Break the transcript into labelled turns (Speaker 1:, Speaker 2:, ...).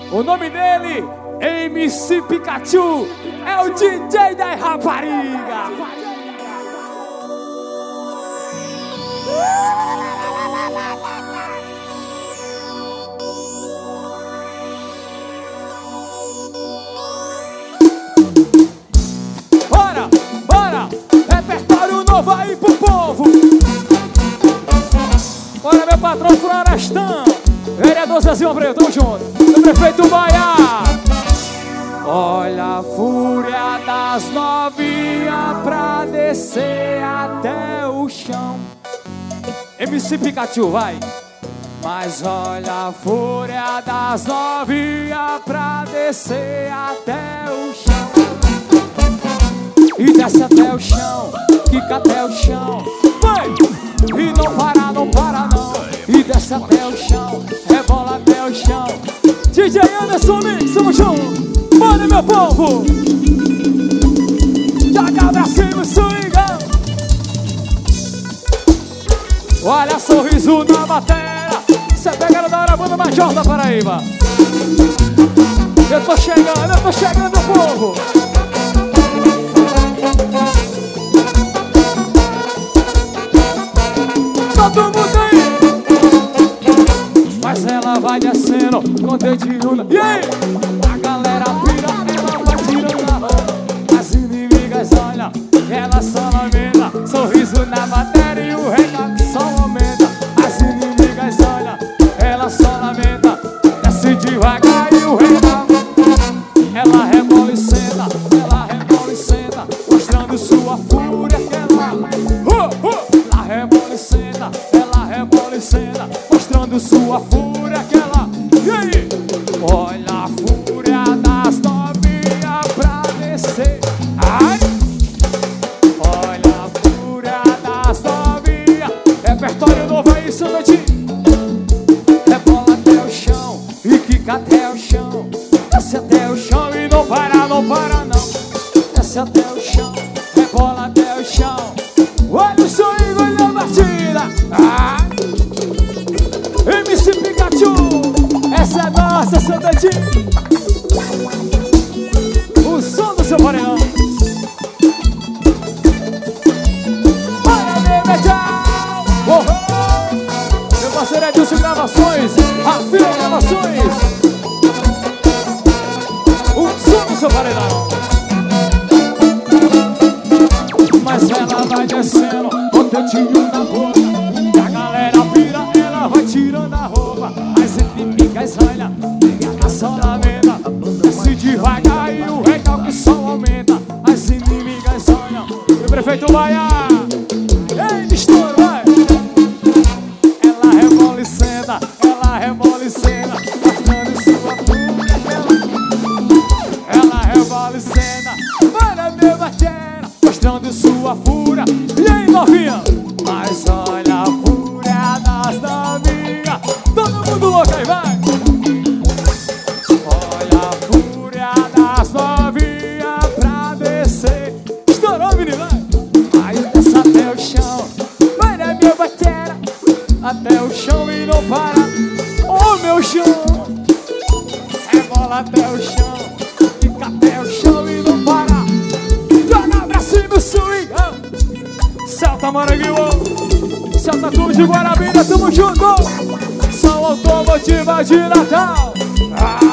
Speaker 1: O nome dele, MC Pikachu, é o DJ da rapariga. Bora, bora, repertório novo aí pro povo. Bora, meu patrão Florestão, vereador Zezinho Abreu, tamo junto. O prefeito Baia. Olha a fúria das novinhas pra descer até o chão. MC Pikachu, vai. Mas olha a fúria das novinhas pra descer até o chão. E desce até o chão, quica até o chão. Vai! E não para, não para não. E desce até o chão, rebola até o chão. DJ Anderson Mix, tamo junto. Bora, meu povo! Joga pra cima, swingão. Olha sorriso na bateria. Cê pega da hora, banda Major da Paraíba. Eu tô chegando, meu povo. Todo mundo aí. Mas ela vai descendo com dedinho na... E aí? A galera pira, ela vai tirando a roupa. As inimigas olham, ela só lamenta. Sorriso na bateria e o recalque só aumenta. As inimigas olham, ela só lamenta. Desce devagar e o recalque. Ela rebola e senta, mostrando sua fúria que ela... Ela rebola e senta, mostrando sua fúria que ela... E aí? Olha a fúria das novinhas pra descer. Ai! Olha a fúria das novinhas. Repertório novo aí, Sandantinho. Rebola até o chão e quica até o chão. Desce até o chão e não para, não para não. Desce até o chão, rebola até o chão. Olha o sonho, olha a batida. Ai! MC Pikachu, essa é nossa, Sandantinho. O som do seu paredão. Para, bebê, tchau. Meu parceiro Edilson Gravações, Rafinha Gravações. O som do seu paredão. Mas ela vai descendo com o dedinho na boca. E a galera pira, ela vai tirando a roupa. As inimigas olham, ela só lamenta. Desce devagar e o recalque só aumenta. As inimigas olham, e o prefeito Baia. Ei, estouro, vai! Ela rebola e senta, mostrando sua fúria. Ela rebola e senta, para meu batera, mostrando sua fúria. E aí, novinha? Mas olha a fúria das novinhas. Todo mundo louco aí, vai! Olha a fúria das novinhas pra descer. Estourou, menino, vai! Aí desce até o chão. Vai na minha batera, até o chão e não para. Oh, meu chão! Rebola até o chão, fica até o chão e não para. Joga pra cima o swing. Celta Maranguinho, Celta Cruz de Guarabira, tamo junto. São automotiva de Natal.